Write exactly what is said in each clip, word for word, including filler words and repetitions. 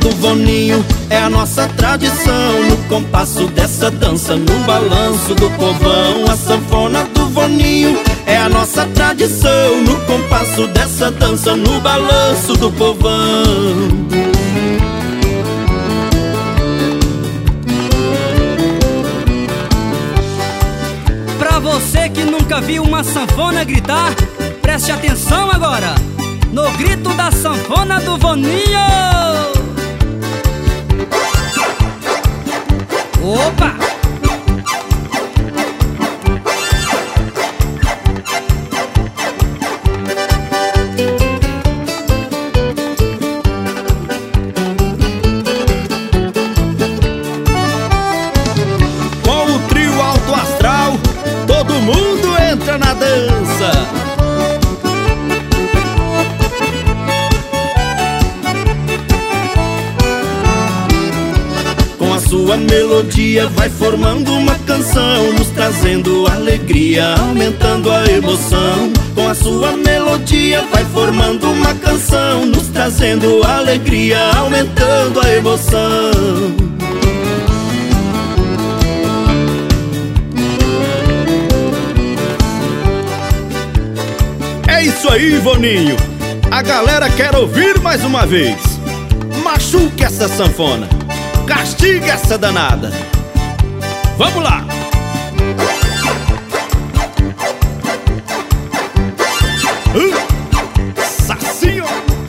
do Voninho é a nossa tradição. No compasso dessa dança, no balanço do povão. A sanfona do Voninho é a nossa tradição. No compasso dessa dança, no balanço do povão. Pra você que nunca viu uma sanfona gritar, preste atenção agora no grito da sanfona do Voninho. Opa! Com o trio alto astral, todo mundo entra na dança. Com a sua melodia vai formando uma canção, nos trazendo alegria, aumentando a emoção. Com a sua melodia vai formando uma canção, nos trazendo alegria, aumentando a emoção. É isso aí, Voninho! A galera quer ouvir mais uma vez. Machuque essa sanfona, castigue essa danada. Vamos lá! Uh, sacinho!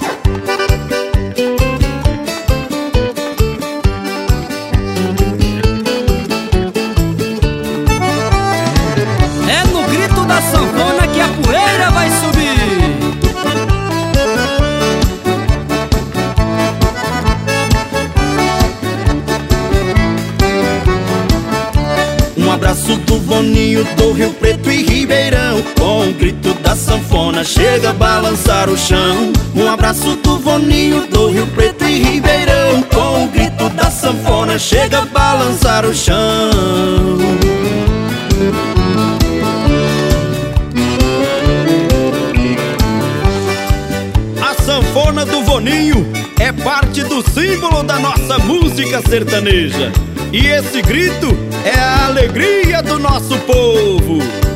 É no grito da sanfona que a poeira vai subir. Um abraço do Voninho do Rio Preto e Ribeirão. Com o grito da sanfona chega a balançar o chão. Um abraço do Voninho do Rio Preto e Ribeirão. Com o grito da sanfona chega a balançar o chão. A sanfona do Voninho é parte do símbolo da nossa música sertaneja. E esse grito é a alegria do nosso povo.